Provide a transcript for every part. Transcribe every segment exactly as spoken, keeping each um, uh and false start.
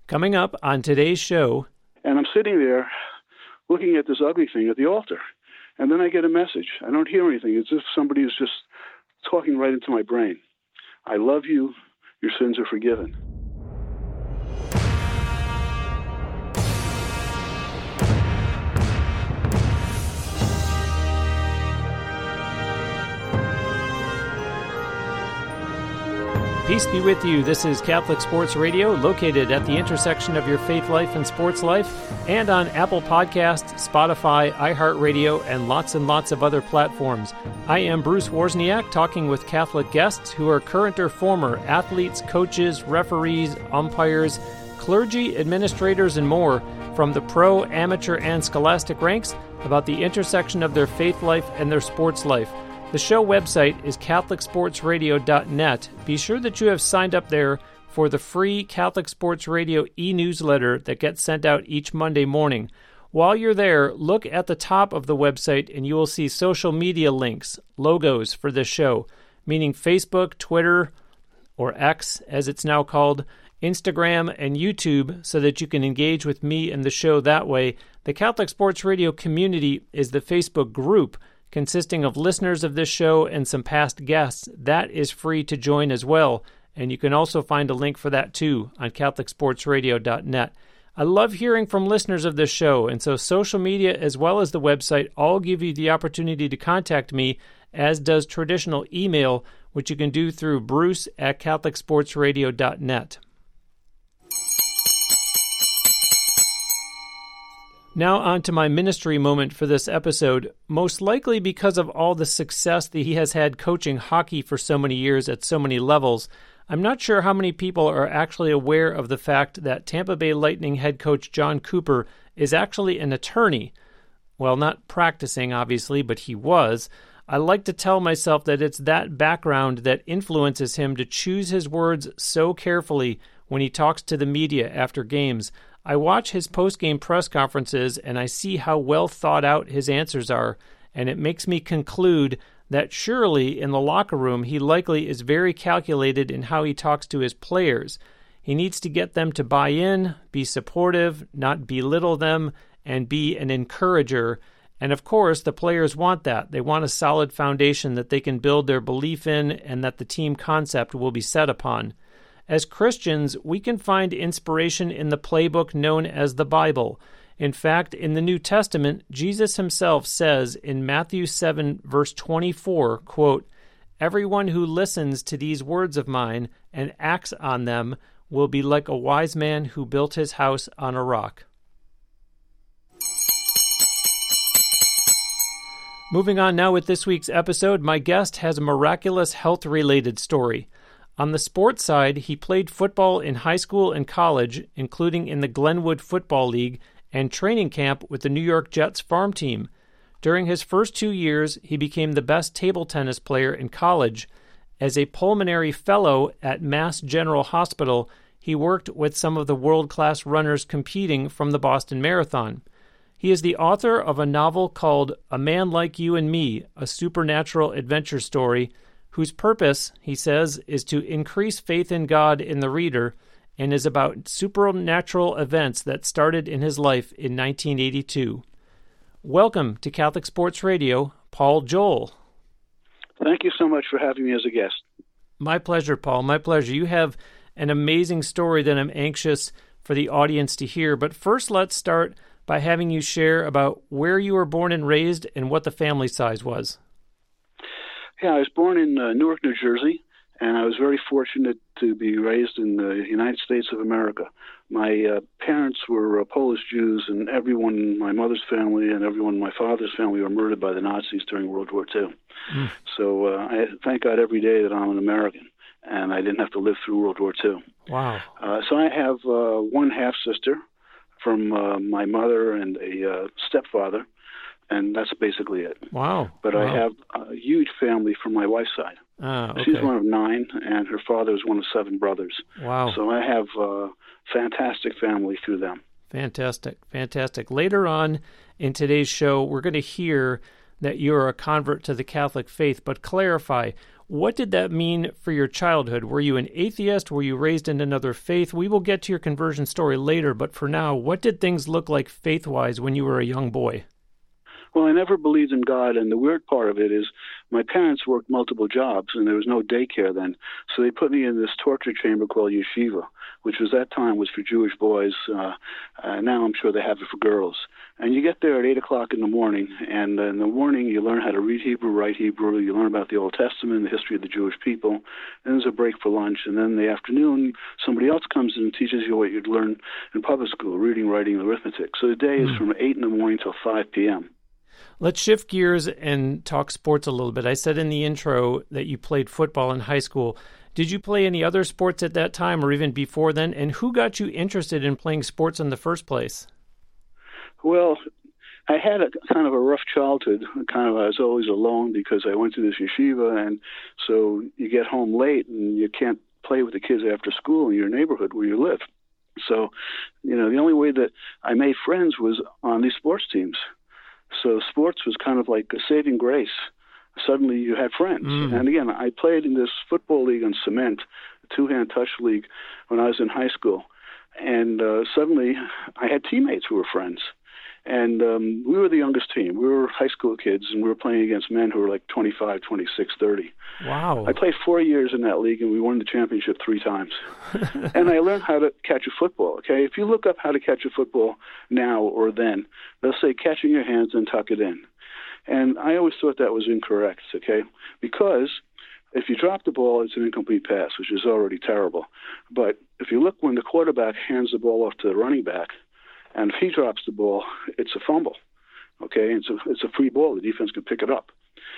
Coming up on today's show. And I'm sitting there looking at this ugly thing at the altar. And then I get a message. I don't hear anything. It's as if somebody is just talking right into my brain. I love you. Your sins are forgiven. Peace be with you. This is Catholic Sports Radio, located at the intersection of your faith life and sports life, and on Apple Podcasts, Spotify, iHeartRadio, and lots and lots of other platforms. I am Bruce Wozniak, talking with Catholic guests who are current or former athletes, coaches, referees, umpires, clergy, administrators, and more, from the pro, amateur, and scholastic ranks, about the intersection of their faith life and their sports life. The show website is Catholic Sports Radio dot net. Be sure that you have signed up there for the free Catholic Sports Radio e-newsletter that gets sent out each Monday morning. While you're there, look at the top of the website and you will see social media links, logos for this show, meaning Facebook, Twitter, or X as it's now called, Instagram, and YouTube, so that you can engage with me and the show that way. The Catholic Sports Radio community is the Facebook group consisting of listeners of this show and some past guests. That is free to join as well, and you can also find a link for that too on Catholic Sports Radio dot net. I love hearing from listeners of this show, and so social media as well as the website all give you the opportunity to contact me, as does traditional email, which you can do through bruce at Catholic Sports Radio dot net. Now on to my ministry moment for this episode, most likely because of all the success that he has had coaching hockey for so many years at so many levels. I'm not sure how many people are actually aware of the fact that Tampa Bay Lightning head coach John Cooper is actually an attorney. Well, not practicing, obviously, but he was. I like to tell myself that it's that background that influences him to choose his words so carefully when he talks to the media after games. I watch his post-game press conferences and I see how well thought out his answers are, and it makes me conclude that surely in the locker room he likely is very calculated in how he talks to his players. He needs to get them to buy in, be supportive, not belittle them, and be an encourager. And of course, the players want that. They want a solid foundation that they can build their belief in and that the team concept will be set upon. As Christians, we can find inspiration in the playbook known as the Bible. In fact, in the New Testament, Jesus himself says in Matthew seven, verse twenty-four, quote, "Everyone who listens to these words of mine and acts on them will be like a wise man who built his house on a rock." Moving on now with this week's episode, my guest has a miraculous health-related story. On the sports side, he played football in high school and college, including in the Glenwood Football League and training camp with the New York Jets farm team. During his first two years, he became the best table tennis player in college. As a pulmonary fellow at Mass General Hospital, he worked with some of the world-class runners competing from the Boston Marathon. He is the author of a novel called A Man Like You and Me, a supernatural adventure story, whose purpose, he says, is to increase faith in God in the reader and is about supernatural events that started in his life in nineteen eighty-two. Welcome to Catholic Sports Radio, Paul Joel. Thank you so much for having me as a guest. My pleasure, Paul. My pleasure. You have an amazing story that I'm anxious for the audience to hear. But first, let's start by having you share about where you were born and raised and what the family size was. Yeah, I was born in uh, Newark, New Jersey, and I was very fortunate to be raised in the United States of America. My uh, parents were uh, Polish Jews, and everyone in my mother's family and everyone in my father's family were murdered by the Nazis during World War Two. Mm. So uh, I thank God every day that I'm an American, and I didn't have to live through World War Two. Wow. Uh, so I have uh, one half-sister from uh, my mother and a uh, stepfather, and that's basically it. Wow. But wow. I have a huge family from my wife's side. Ah, okay. She's one of nine, and her father is one of seven brothers. Wow. So I have a fantastic family through them. Fantastic, fantastic. Later on in today's show, we're going to hear that you're a convert to the Catholic faith, but clarify, What did that mean for your childhood? Were you an atheist? Were you raised in another faith? We will get to your conversion story later, but for now, what did things look like faith-wise when you were a young boy? Well, I never believed in God, and the weird part of it is my parents worked multiple jobs, and there was no daycare then. So they put me in this torture chamber called yeshiva, which was that time was for Jewish boys. Uh, uh, now I'm sure they have it for girls. And you get there at eight o'clock in the morning, and uh, in the morning you learn how to read Hebrew, write Hebrew, you learn about the Old Testament, the history of the Jewish people, and there's a break for lunch, and then in the afternoon somebody else comes in and teaches you what you'd learn in public school, reading, writing, and arithmetic. So the day is from eight in the morning till five p.m. Let's shift gears and talk sports a little bit. I said in the intro that you played football in high school. Did you play any other sports at that time or even before then? And who got you interested in playing sports in the first place? Well, I had a kind of a rough childhood. Kind of, I was always alone because I went to this yeshiva, and so you get home late and you can't play with the kids after school in your neighborhood where you live. So, you know, the only way that I made friends was on these sports teams. So sports was kind of like a saving grace. Suddenly you had friends. Mm. And again, I played in this football league on cement, a two-hand touch league, when I was in high school. And uh, suddenly I had teammates who were friends. And um, we were the youngest team. We were high school kids, and we were playing against men who were like twenty-five, twenty-six, thirty. Wow. I played four years in that league, and we won the championship three times. And I learned how to catch a football, okay? If you look up how to catch a football now or then, they'll say catch in your hands and tuck it in. And I always thought that was incorrect, okay? Because if you drop the ball, it's an incomplete pass, which is already terrible. But if you look when the quarterback hands the ball off to the running back, and if he drops the ball, it's a fumble, okay? It's a, it's a free ball. The defense can pick it up.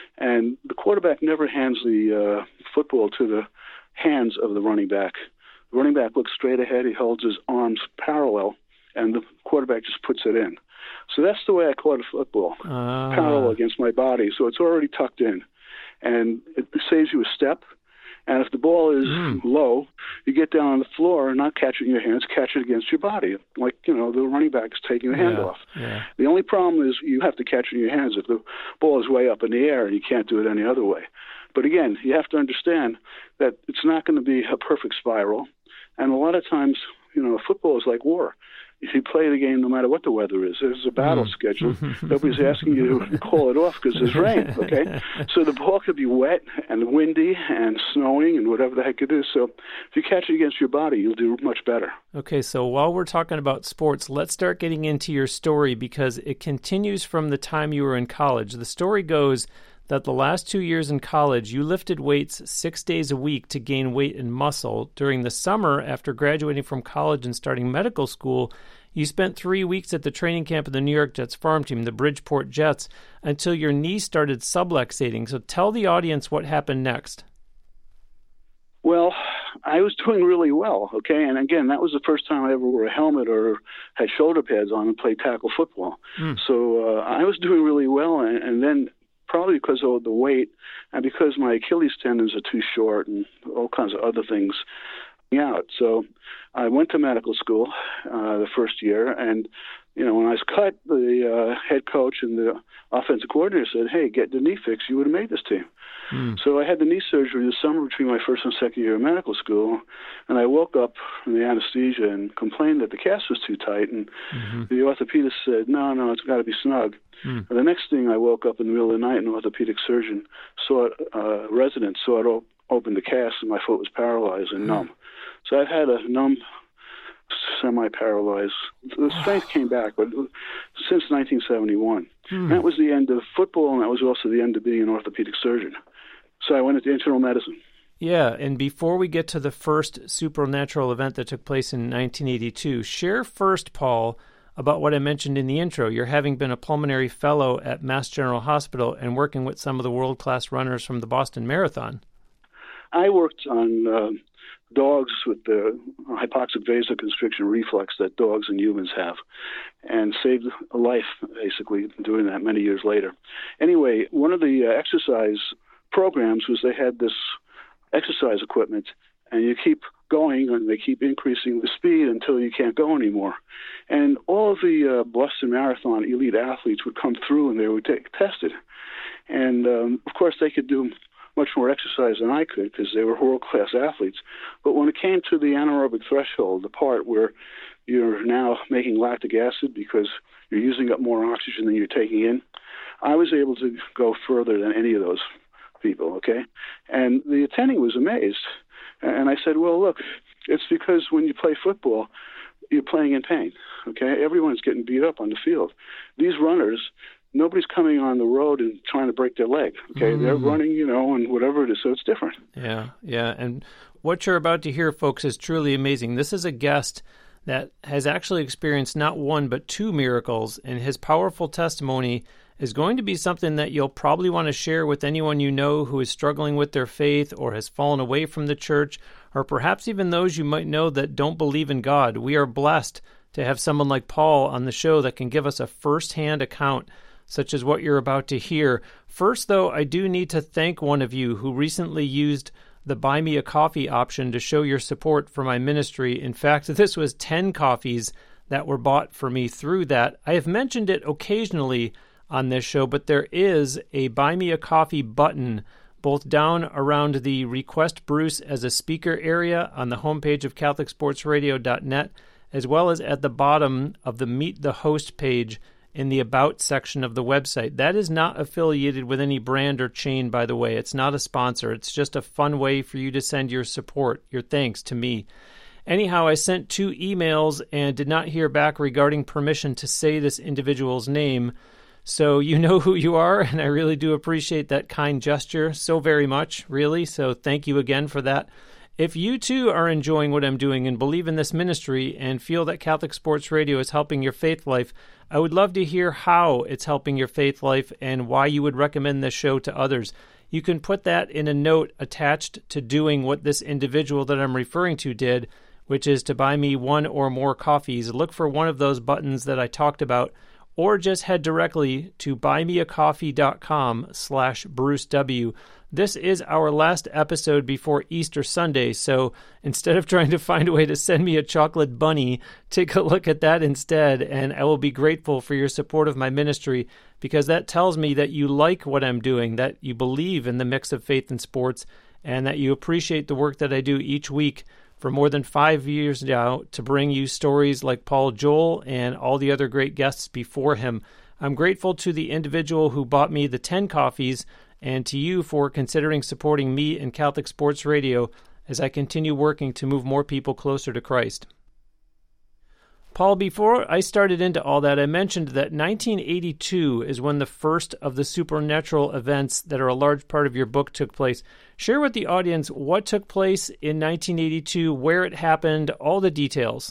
And the quarterback never hands the uh, football to the hands of the running back. The running back looks straight ahead. He holds his arms parallel, and the quarterback just puts it in. So that's the way I caught a football, uh. parallel against my body. So it's already tucked in. And it saves you a step. And if the ball is mm. low, you get down on the floor and not catch it in your hands, catch it against your body. Like, you know, the running back is taking the yeah, hand off. Yeah. The only problem is you have to catch it in your hands if the ball is way up in the air and you can't do it any other way. But again, you have to understand that it's not going to be a perfect spiral. And a lot of times, you know, football is like war. If you play the game no matter what the weather is, there's a battle mm. schedule. Nobody's asking you to call it off because there's rain, okay? So the ball could be wet and windy and snowing and whatever the heck it is. So if you catch it against your body, you'll do much better. Okay, so while we're talking about sports, let's start getting into your story because it continues from the time you were in college. The story goes that the last two years in college, you lifted weights six days a week to gain weight and muscle. During the summer, after graduating from college and starting medical school, you spent three weeks at the training camp of the New York Jets farm team, the Bridgeport Jets, until your knee started subluxating. So tell the audience what happened next. Well, I was doing really well, okay? And again, that was the first time I ever wore a helmet or had shoulder pads on and played tackle football. Mm. So uh, I was doing really well, and, and then probably because of the weight and because my Achilles tendons are too short and all kinds of other things out. So I went to medical school uh, the first year, and you know, when I was cut, the uh, head coach and the offensive coordinator said, hey, get the knee fixed. You would have made this team. Mm. So I had the knee surgery the summer between my first and second year of medical school, and I woke up from the anesthesia and complained that the cast was too tight, and mm-hmm. the orthopedist said, no, no, it's got to be snug. Mm. And the next thing, I woke up in the middle of the night, and an orthopedic surgeon saw it, uh, resident saw it op- open the cast, and my foot was paralyzed and mm. numb. So I've had a numb, semi-paralyzed. The strength came back, but since nineteen seventy-one. Hmm. That was the end of football, and that was also the end of being an orthopedic surgeon. So I went into internal medicine. Yeah, and before we get to the first supernatural event that took place in nineteen eighty-two, share first, Paul, about what I mentioned in the intro. You're having been a pulmonary fellow at Mass General Hospital and working with some of the world-class runners from the Boston Marathon. I worked on uh, dogs with the hypoxic vasoconstriction reflex that dogs and humans have, and saved a life, basically, doing that many years later. Anyway, one of the uh, exercise programs was they had this exercise equipment, and you keep going, and they keep increasing the speed until you can't go anymore. And all of the uh, Boston Marathon elite athletes would come through, and they would take tested. And, um, of course, they could do much more exercise than I could because they were world-class athletes. But when it came to the anaerobic threshold, the part where you're now making lactic acid because you're using up more oxygen than you're taking in, I was able to go further than any of those people, okay? And the attending was amazed. And I said, well, look, it's because when you play football, you're playing in pain, okay? Everyone's getting beat up on the field. These runners, nobody's coming on the road and trying to break their leg, okay? Mm. They're running, you know, and whatever it is, so it's different. Yeah, yeah. And what you're about to hear, folks, is truly amazing. This is a guest that has actually experienced not one but two miracles, and his powerful testimony is going to be something that you'll probably want to share with anyone you know who is struggling with their faith or has fallen away from the church, or perhaps even those you might know that don't believe in God. We are blessed to have someone like Paul on the show that can give us a first-hand account, such as what you're about to hear. First, though, I do need to thank one of you who recently used the Buy Me a Coffee option to show your support for my ministry. In fact, this was ten coffees that were bought for me through that. I have mentioned it occasionally on this show, but there is a Buy Me a Coffee button both down around the Request Bruce as a Speaker area on the homepage of Catholic Sports Radio dot net, as well as at the bottom of the Meet the Host page in the About section of the website. That is not affiliated with any brand or chain, by the way. It's not a sponsor. It's just a fun way for you to send your support, your thanks to me. Anyhow, I sent two emails and did not hear back regarding permission to say this individual's name. So you know who you are, and I really do appreciate that kind gesture so very much, really. So thank you again for that. If you too are enjoying what I'm doing and believe in this ministry and feel that Catholic Sports Radio is helping your faith life, I would love to hear how it's helping your faith life and why you would recommend this show to others. You can put that in a note attached to doing what this individual that I'm referring to did, which is to buy me one or more coffees. Look for one of those buttons that I talked about, or just head directly to buymeacoffee.com slash Bruce W. This is our last episode before Easter Sunday, so instead of trying to find a way to send me a chocolate bunny, take a look at that instead, and I will be grateful for your support of my ministry, because that tells me that you like what I'm doing, that you believe in the mix of faith and sports, and that you appreciate the work that I do each week for more than five years now to bring you stories like Paul Joel and all the other great guests before him. I'm grateful to the individual who bought me the ten coffees and to you for considering supporting me and Catholic Sports Radio as I continue working to move more people closer to Christ. Paul, before I started into all that, I mentioned that nineteen eighty-two is when the first of the supernatural events that are a large part of your book took place. Share with the audience what took place in nineteen eighty-two, where it happened, all the details.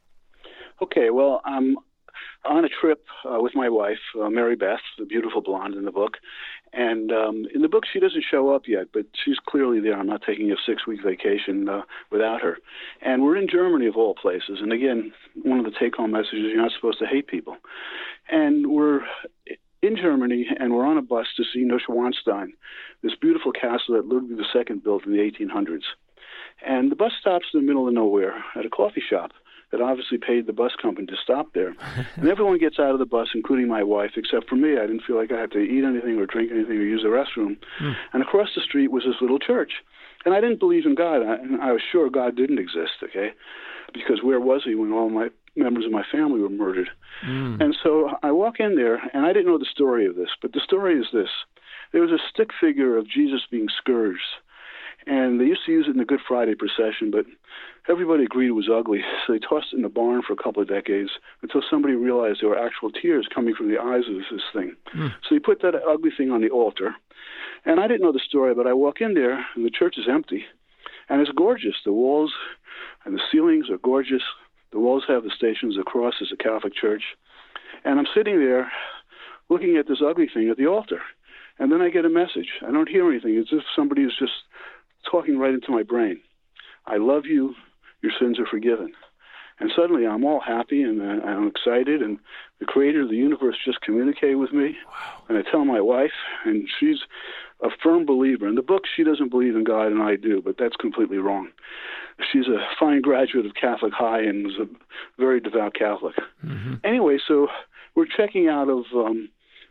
Okay, well, I'm on a trip uh, with my wife, uh, Mary Beth, the beautiful blonde in the book. And um, in the book, she doesn't show up yet, but she's clearly there. I'm not taking a six-week vacation uh, without her. And we're in Germany, of all places. And again, one of the take-home messages, you're not supposed to hate people. And we're in Germany, and we're on a bus to see Neuschwanstein, this beautiful castle that Ludwig the Second built in the eighteen hundreds. And the bus stops in the middle of nowhere at a coffee shop that obviously paid the bus company to stop there. And everyone gets out of the bus, including my wife, except for me. I didn't feel like I had to eat anything or drink anything or use the restroom. Mm. And across the street was this little church. And I didn't believe in God, and I was sure God didn't exist, okay? Because where was he when all my members of my family were murdered? Mm. And so I walk in there, and I didn't know the story of this, but the story is this. There was a stick figure of Jesus being scourged. And they used to use it in the Good Friday procession, but everybody agreed it was ugly, so they tossed it in the barn for a couple of decades until somebody realized there were actual tears coming from the eyes of this thing. Mm. So they put that ugly thing on the altar. And I didn't know the story, but I walk in there, and the church is empty. And it's gorgeous. The walls and the ceilings are gorgeous. The walls have the Stations of the Cross as a Catholic church. And I'm sitting there looking at this ugly thing at the altar. And then I get a message. I don't hear anything. It's as if somebody is just talking right into my brain. I love you. Your sins are forgiven. And suddenly I'm all happy and uh, I'm excited, and the creator of the universe just communicated with me. Wow. And I tell my wife, and she's a firm believer. In the book, she doesn't believe in God, and I do, but that's completely wrong. She's a fine graduate of Catholic High and is a very devout Catholic. Mm-hmm. Anyway, so we're checking out of um,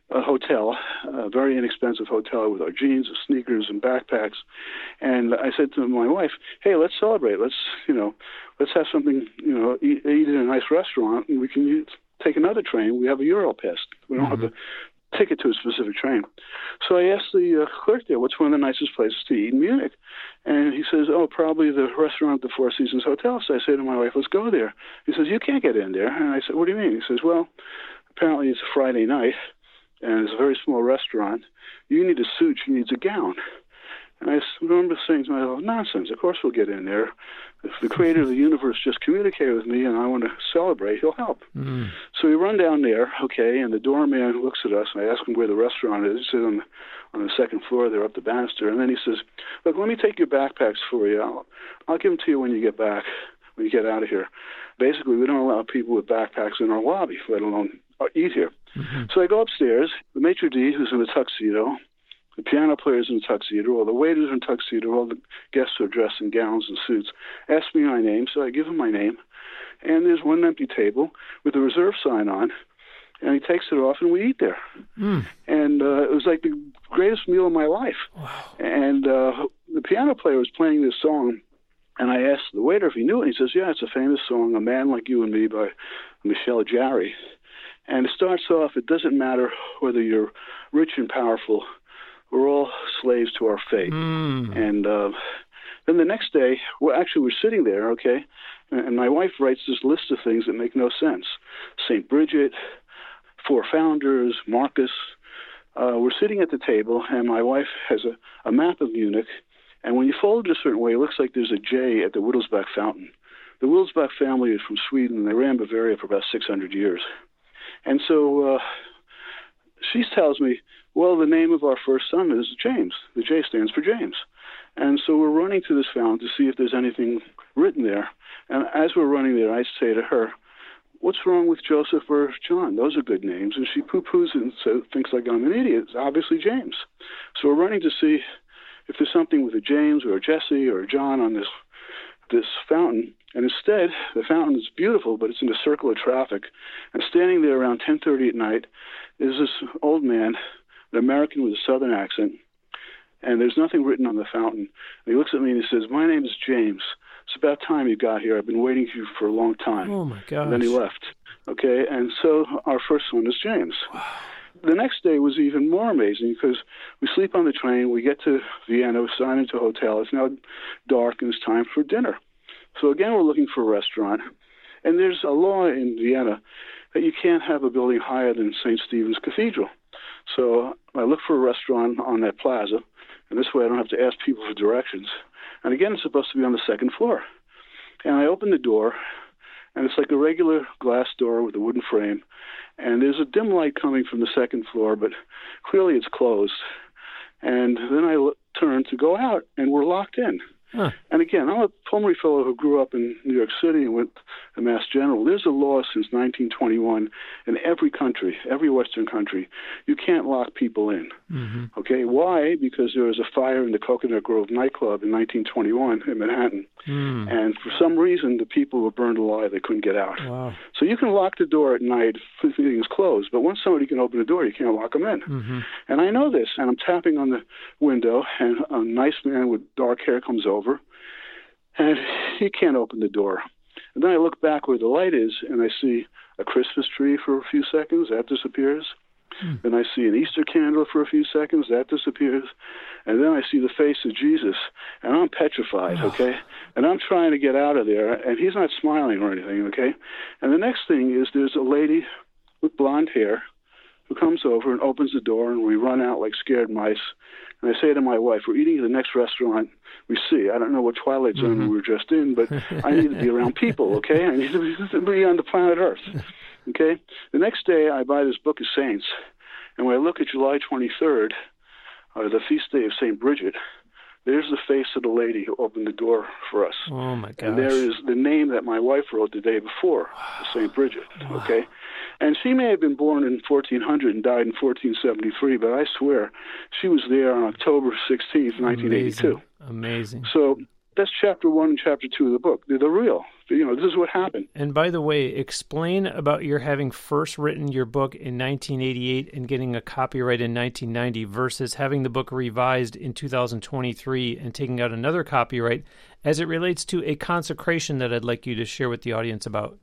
a hotel, a very inexpensive hotel with our jeans and sneakers and backpacks. And I said to my wife, hey, let's celebrate. Let's, you know, let's have something, you know, eat, eat in a nice restaurant, and we can use, take another train. We have a Europass. We don't mm-hmm. have a ticket to a specific train. So I asked the uh, clerk there, what's one of the nicest places to eat in Munich? And he says, oh, probably the restaurant at the Four Seasons Hotel. So I say to my wife, let's go there. He says, you can't get in there. And I said, what do you mean? He says, well, apparently it's a Friday night, and it's a very small restaurant. You need a suit. She needs a gown. And I remember saying to myself, nonsense. Of course we'll get in there. If the creator of the universe just communicated with me and I want to celebrate, he'll help. Mm. So we run down there, okay, and the doorman looks at us, and I ask him where the restaurant is. He says on the, on the second floor there up the banister. And then he says, look, let me take your backpacks for you. I'll, I'll give them to you when you get back, when you get out of here. Basically, we don't allow people with backpacks in our lobby, let alone eat here. Mm-hmm. So I go upstairs. The maitre d', who's in a tuxedo, the piano player's in a tuxedo, all the waiters are in tuxedo, all the guests are dressed in gowns and suits. Ask me my name, so I give him my name. And there's one empty table with a reserve sign on, and he takes it off, and we eat there. Mm. And uh, it was like the greatest meal of my life. Wow. And uh, the piano player was playing this song, and I asked the waiter if he knew it. He says, yeah, it's a famous song, A Man Like You and Me by Michel Jarre. And it starts off, it doesn't matter whether you're rich and powerful, we're all slaves to our fate. Mm. And uh, then the next day, well, actually we're sitting there, okay, and my wife writes this list of things that make no sense. Saint Bridget, four founders, Marcus. Uh, we're sitting at the table, and my wife has a, a map of Munich, and when you fold it a certain way, it looks like there's a J at the Wittelsbach fountain. The Wittelsbach family is from Sweden, and they ran Bavaria for about six hundred years. And so uh, she tells me, well, the name of our first son is James. The J stands for James. And so we're running to this fountain to see if there's anything written there. And as we're running there, I say to her, what's wrong with Joseph or John? Those are good names. And she poo-poos it and so, thinks like I'm an idiot. It's obviously James. So we're running to see if there's something with a James or a Jesse or a John on this this fountain. And instead, the fountain is beautiful, but it's in a circle of traffic. And standing there around ten thirty at night is this old man, an American with a southern accent, and there's nothing written on the fountain. And he looks at me and he says, my name is James. It's about time you got here. I've been waiting for you for a long time. Oh, my gosh. And then he left. Okay, and so our first son is James. Wow. The next day was even more amazing because we sleep on the train, we get to Vienna, we sign into a hotel. It's now dark and it's time for dinner. So again, we're looking for a restaurant. And there's a law in Vienna that you can't have a building higher than Saint Stephen's Cathedral. So I look for a restaurant on that plaza, and this way I don't have to ask people for directions. And again, it's supposed to be on the second floor. And I open the door, and it's like a regular glass door with a wooden frame. And there's a dim light coming from the second floor, but clearly it's closed. And then I look, turn to go out, and we're locked in. Huh. And again, I'm a pulmonary fellow who grew up in New York City and went to Mass General. There's a law since nineteen twenty-one in every country, every Western country. You can't lock people in. Mm-hmm. Okay, why? Because there was a fire in the Coconut Grove nightclub in nineteen twenty-one in Manhattan. Mm. And for some reason, the people were burned alive. They couldn't get out. Wow. So you can lock the door at night if everything's closed, but once somebody can open the door, you can't lock them in. Mm-hmm. And I know this, and I'm tapping on the window, and a nice man with dark hair comes over, and he can't open the door. And then I look back where the light is, and I see a Christmas tree for a few seconds. That disappears. Mm. Then I see an Easter candle for a few seconds. That disappears. And then I see the face of Jesus, and I'm petrified, oh. okay? And I'm trying to get out of there, and he's not smiling or anything, okay? And the next thing is there's a lady with blonde hair who comes over and opens the door, and we run out like scared mice. And I say to my wife, we're eating at the next restaurant we see. I don't know what Twilight Zone mm-hmm. we were just in, but I need to be around people, okay? I need to be, to be on the planet Earth, okay? The next day, I buy this book of Saints, and when I look at July twenty-third, uh, the feast day of Saint Bridget, there's the face of the lady who opened the door for us. Oh, my gosh. And there is the name that my wife wrote the day before, wow. Saint Bridget, wow. okay? And she may have been born in fourteen hundred and died in fourteen seventy-three, but I swear she was there on October sixteenth, nineteen eighty-two. Amazing. Amazing. So that's chapter one and chapter two of the book. They're, they're real. You know, this is what happened. And by the way, explain about your having first written your book in nineteen eighty-eight and getting a copyright in nineteen ninety versus having the book revised in two thousand twenty-three and taking out another copyright as it relates to a consecration that I'd like you to share with the audience about.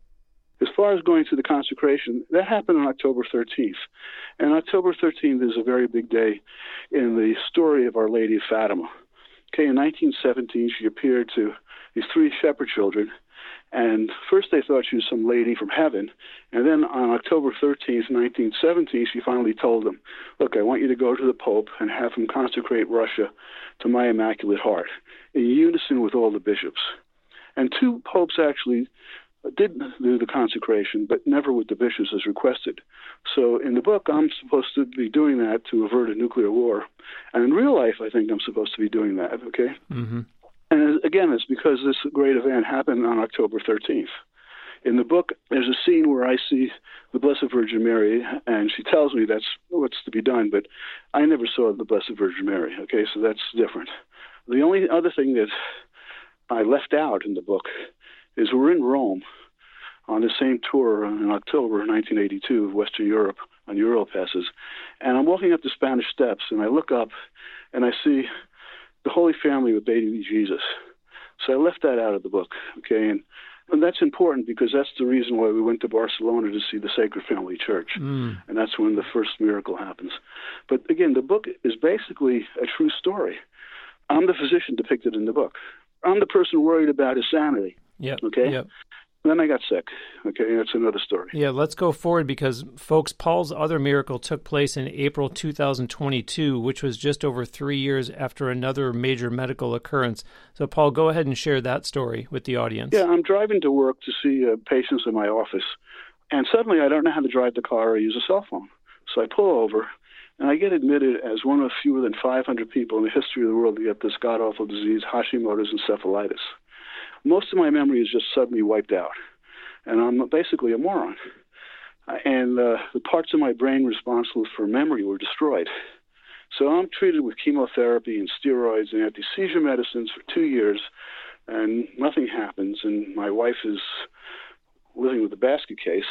As far as going through the consecration, that happened on October thirteenth. And October thirteenth is a very big day in the story of Our Lady of Fatima. Okay, in nineteen seventeen, she appeared to these three shepherd children, and first they thought she was some lady from heaven, and then on October thirteenth, nineteen seventeen, she finally told them, look, I want you to go to the Pope and have him consecrate Russia to my Immaculate Heart, in unison with all the bishops. And two popes actually did do the consecration, but never with the bishops as requested. So in the book, I'm supposed to be doing that to avert a nuclear war. And in real life, I think I'm supposed to be doing that, okay? Mm-hmm. And again, it's because this great event happened on October thirteenth. In the book, there's a scene where I see the Blessed Virgin Mary, and she tells me that's what's to be done, but I never saw the Blessed Virgin Mary, okay? So that's different. The only other thing that I left out in the book is we're in Rome on the same tour in October nineteen eighty-two of Western Europe on Ural passes, and I'm walking up the Spanish Steps, and I look up, and I see the Holy Family with baby Jesus. So I left that out of the book, okay? And, and that's important because that's the reason why we went to Barcelona to see the Sacred Family Church, mm. and that's when the first miracle happens. But again, the book is basically a true story. I'm the physician depicted in the book. I'm the person worried about his sanity. Yep. Okay. Yep. Then I got sick. Okay, that's another story. Yeah, let's go forward because, folks, Paul's other miracle took place in April two thousand twenty-two, which was just over three years after another major medical occurrence. So, Paul, go ahead and share that story with the audience. Yeah, I'm driving to work to see uh, patients in my office, and suddenly I don't know how to drive the car or use a cell phone. So I pull over, and I get admitted as one of fewer than five hundred people in the history of the world to get this god-awful disease, Hashimoto's encephalitis. Most of my memory is just suddenly wiped out, and I'm basically a moron. And uh, the parts of my brain responsible for memory were destroyed. So I'm treated with chemotherapy and steroids and anti-seizure medicines for two years, and nothing happens, and my wife is living with a basket case.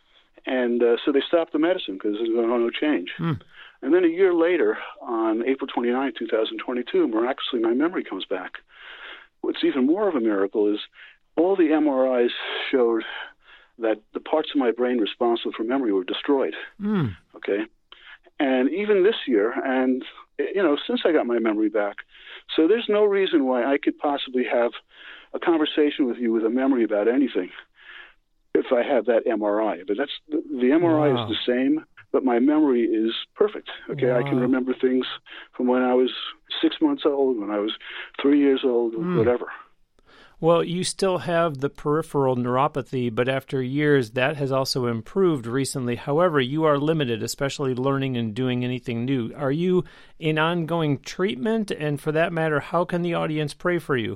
And uh, so they stopped the medicine because there's no, no change. Mm. And then a year later, on April twenty-ninth, two thousand twenty-two, miraculously my memory comes back. What's even more of a miracle is all the M R Is showed that the parts of my brain responsible for memory were destroyed. Mm. Okay? And even this year, and, you know, since I got my memory back, so there's no reason why I could possibly have a conversation with you with a memory about anything if I have that M R I. But that's the, the M R I wow. is the same, but my memory is perfect. Okay, wow. I can remember things from when I was six months old, when I was three years old, mm. whatever. Well, you still have the peripheral neuropathy, but after years, that has also improved recently. However, you are limited, especially learning and doing anything new. Are you in ongoing treatment? And for that matter, how can the audience pray for you?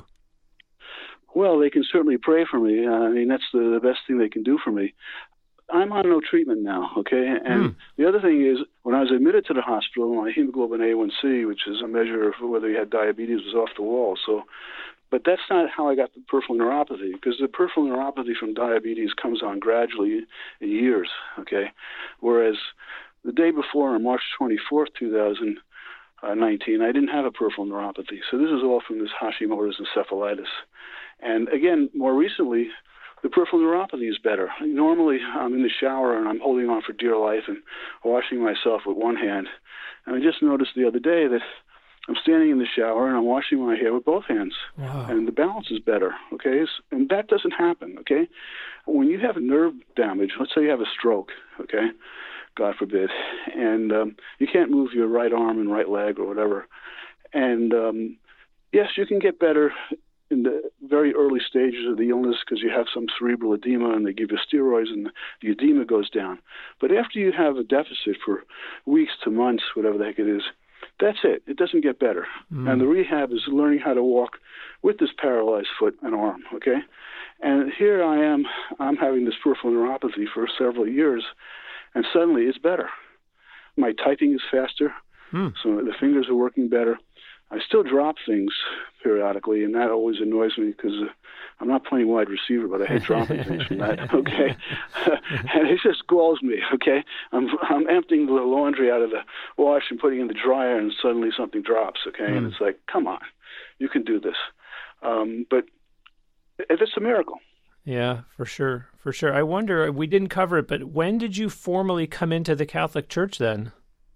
Well, they can certainly pray for me. I mean, that's the, the best thing they can do for me. I'm on no treatment now, okay? And mm. the other thing is, when I was admitted to the hospital, my hemoglobin A one C, which is a measure of whether you had diabetes, was off the wall. So, but that's not how I got the peripheral neuropathy, because the peripheral neuropathy from diabetes comes on gradually in years, okay? Whereas the day before, on March twenty-fourth, two thousand nineteen, I didn't have a peripheral neuropathy. So this is all from this Hashimoto's encephalitis. And again, more recently, the peripheral neuropathy is better. Normally, I'm in the shower and I'm holding on for dear life and washing myself with one hand. And I just noticed the other day that I'm standing in the shower and I'm washing my hair with both hands. Wow. And the balance is better, okay? And that doesn't happen, okay? When you have nerve damage, let's say you have a stroke, okay? God forbid. And um, you can't move your right arm and right leg or whatever. And um, yes, you can get better in the very early stages of the illness because you have some cerebral edema and they give you steroids and the edema goes down. But after you have a deficit for weeks to months, whatever the heck it is, that's it. It doesn't get better. Mm. And the rehab is learning how to walk with this paralyzed foot and arm, okay? And here I am, I'm having this peripheral neuropathy for several years, and suddenly it's better. My typing is faster, mm. so the fingers are working better. I still drop things periodically, and that always annoys me because uh, I'm not playing wide receiver, but I hate dropping things from that, okay? And it just galls me, okay? I'm I'm emptying the laundry out of the wash and putting it in the dryer, and suddenly something drops, okay? Mm. And it's like, come on, you can do this. Um, but it's a miracle. Yeah, for sure, for sure. I wonder, we didn't cover it, but when did you formally come into the Catholic Church then?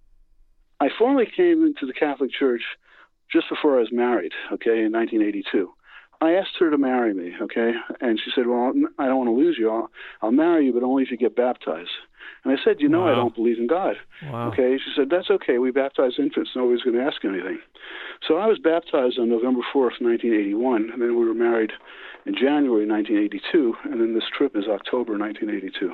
I formally came into the Catholic Church just before I was married, okay, in nineteen eighty-two. I asked her to marry me, okay, and she said, well, I don't want to lose you. I'll, I'll marry you, but only if you get baptized. And I said, you know, wow. I don't believe in God. Wow. Okay, she said, that's okay. We baptize infants. Nobody's going to ask anything. So I was baptized on November fourth, nineteen eighty-one, and then we were married in January nineteen eighty-two, and then this trip is October nineteen eighty-two.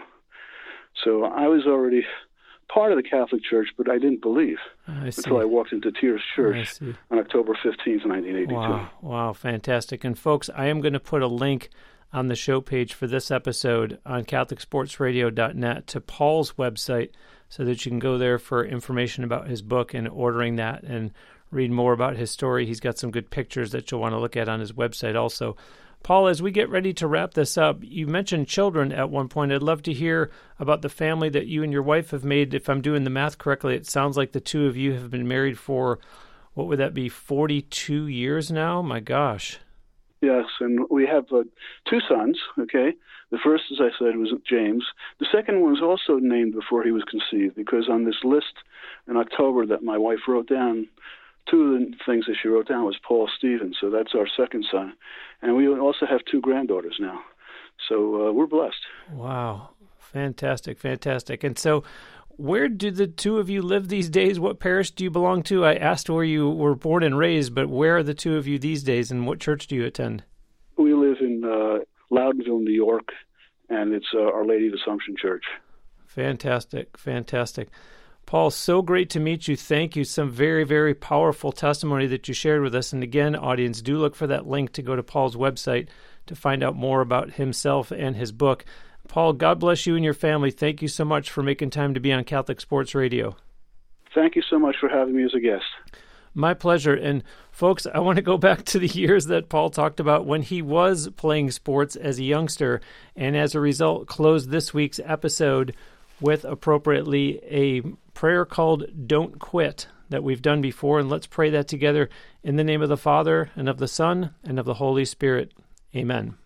So I was already part of the Catholic Church, but I didn't believe I until I walked into Tears Church on October fifteenth, nineteen eighty-two. Wow, wow, fantastic. And folks, I am going to put a link on the show page for this episode on Catholic Sports Radio dot net to Paul's website so that you can go there for information about his book and ordering that and read more about his story. He's got some good pictures that you'll want to look at on his website also. Paul, as we get ready to wrap this up, you mentioned children at one point. I'd love to hear about the family that you and your wife have made. If I'm doing the math correctly, it sounds like the two of you have been married for, what would that be, forty-two years now? My gosh. Yes, and we have uh, two sons, okay? The first, as I said, was James. The second one was also named before he was conceived, because on this list in October that my wife wrote down, two of the things that she wrote down was Paul Stevens, so that's our second son. And we also have two granddaughters now. So uh, we're blessed. Wow. Fantastic, fantastic. And so where do the two of you live these days? What parish do you belong to? I asked where you were born and raised, but where are the two of you these days, and what church do you attend? We live in uh, Loudonville, New York, and it's uh, Our Lady of Assumption Church. Fantastic, fantastic. Paul, so great to meet you. Thank you. Some very, very powerful testimony that you shared with us. And again, audience, do look for that link to go to Paul's website to find out more about himself and his book. Paul, God bless you and your family. Thank you so much for making time to be on Catholic Sports Radio. Thank you so much for having me as a guest. My pleasure. And folks, I want to go back to the years that Paul talked about when he was playing sports as a youngster, and as a result, close this week's episode with appropriately a prayer called Don't Quit that we've done before. And let's pray that together in the name of the Father, and of the Son, and of the Holy Spirit. Amen.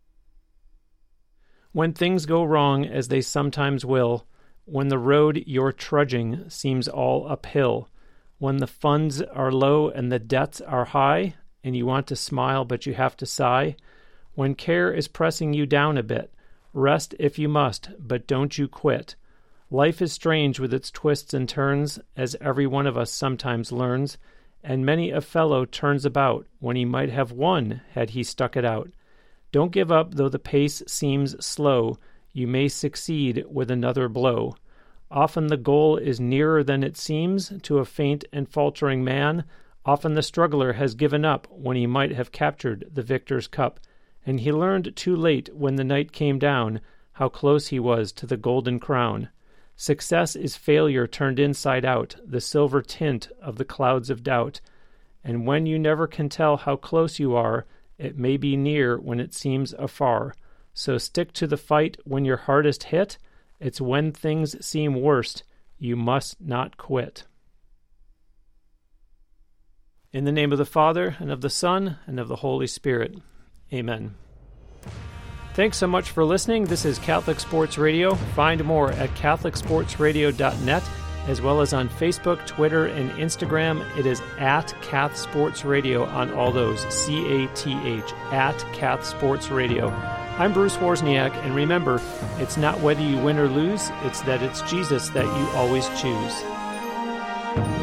When things go wrong, as they sometimes will, when the road you're trudging seems all uphill, when the funds are low and the debts are high, and you want to smile but you have to sigh, when care is pressing you down a bit, rest if you must, but don't you quit. Life is strange with its twists and turns, as every one of us sometimes learns, and many a fellow turns about when he might have won had he stuck it out. Don't give up though the pace seems slow, you may succeed with another blow. Often the goal is nearer than it seems to a faint and faltering man. Often the struggler has given up when he might have captured the victor's cup, and he learned too late when the night came down how close he was to the golden crown. Success is failure turned inside out, the silver tint of the clouds of doubt. And when you never can tell how close you are, it may be near when it seems afar. So stick to the fight when you're hardest hit. It's when things seem worst, you must not quit. In the name of the Father, and of the Son, and of the Holy Spirit. Amen. Thanks so much for listening. This is Catholic Sports Radio. Find more at Catholic Sports Radio dot net, as well as on Facebook, Twitter, and Instagram. It is at Cath Sports Radio on all those, C A T H, at Cath Sports Radio. I'm Bruce Wozniak, and remember, it's not whether you win or lose, it's that it's Jesus that you always choose.